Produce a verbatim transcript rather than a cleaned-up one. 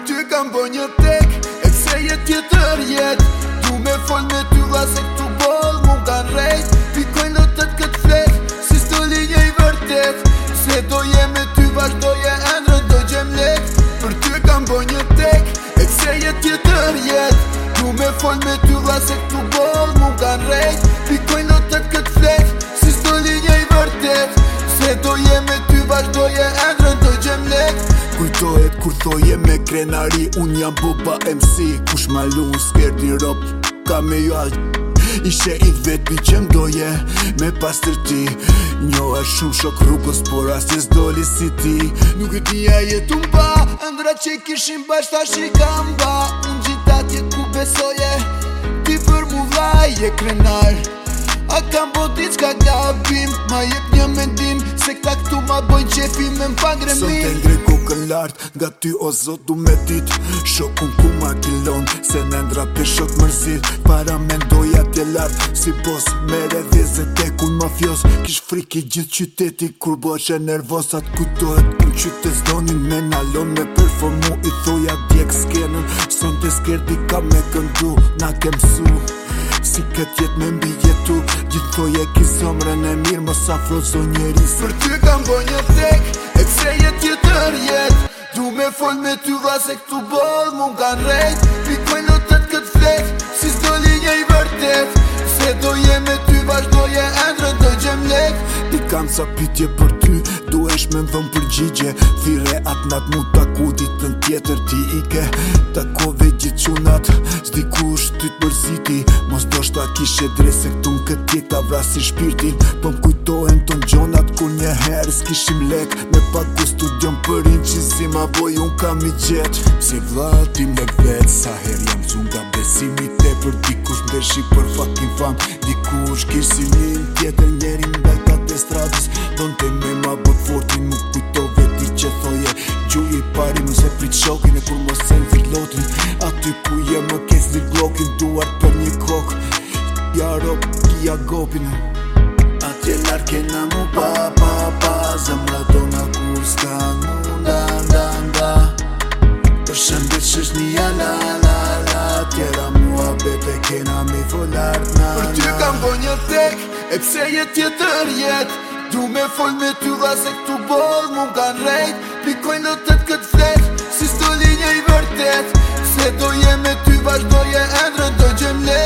ty kam bo një tek e kse jet tjetër jet. Du me fol me ty dha se këtu boll mu kan rejt. Pikojnë lotët këtë flet si sto linje i vërtet. Se do je me ty vazhdoje endrën do gjem lek. Për ty kam bo një tek e kse jet tjetër jet. Du me fol me ty dha se këtu boll mu kan rejt. Pikojnë lotët këtë flet si sto linje i vërtet. Se do je me ty vazhdoje endrën do gjem lek. Kujtohet kur thoje me krenari unë jam boba em si. Kush malu unë s'kerdi rop ka me jo all. Ishe i vetëmi që mdoje me pas tërti. Njoha shumë shok rrugës por asje s'doli si ti. Nuk e tia jetu mba ëndra që kishim basht tash i kam ba. Unë gjithat jet ku besoje ti për mu vaj je krenar. A kam bo dit s'ka gabim ma jep një mendim se këta këtu ma bojnë qefi me m'pangremin. Sot e ngre kokën lartë nga ty o zot du me dit. Shokun ku ma kilon se në ndra pe shok mërzit. Para mendoja t'je lartë si bos mere dheze tekun mafios. Kish friki gjithë qyteti kur boshe nervos. Atë kujtohet kun qytet zdonin me nalon me performu. I thoja djek s'kenën son të skerdi ka me këndu na ke msu. Si këtë jet me mbi jetu gjithë thoje ki somrën e mirë mos afro zonjeri. Për ty kam bo një tek e kse jet tjetër jet. Du me fol me ty dha se këtu boll mu kan rejt. Pikojnë lotët këtë flet si s'do linje i vërtet. Se do je me ty vazhdoje endrën do gjem lek. Ti kam ca pytje për ty duesh me m'dhëm përgjigje. Thire atë nat mu taku ditën tjetër ti ike. Takove gjithë qunat s'di kush ty t'mërziti. Mos do shta kishe drese këtu në këtë jet ta vrasi shpirtin. Po m'kujtohen ton gjonat kur një herë s'kishim lek. Me paku studion për inqisi ma boj unë kam i gjet. Si vlati me vet sa her jam cu nga besimi te për dikush mdeshi për fucking fam. Dikush kish si një tjetër njeri mbeltat e stradës. Don te me ma bët fortin mu kujtove ti që thoje. Gjuj i pari mu se prit shokin e kur mos e nëzir lotin. Aty ku je më kes një glokin duar për një kok. Ja rop, ja gopin. Atje larke na mu pa pa pa. Zemra tona kur s'ka mu nda nda nda. Për shëndet shësh një la la la. Tjera mua bete kena mi folart na na. Për ty kam bo një tek e pse jet tjetër jet. Du me fol me ty dha se këtu boll mu kan rejt. Pikojnë lotët këtë flet si sto linje i vërtet. Se do je me ty vazhdoje endrën do gjem lek.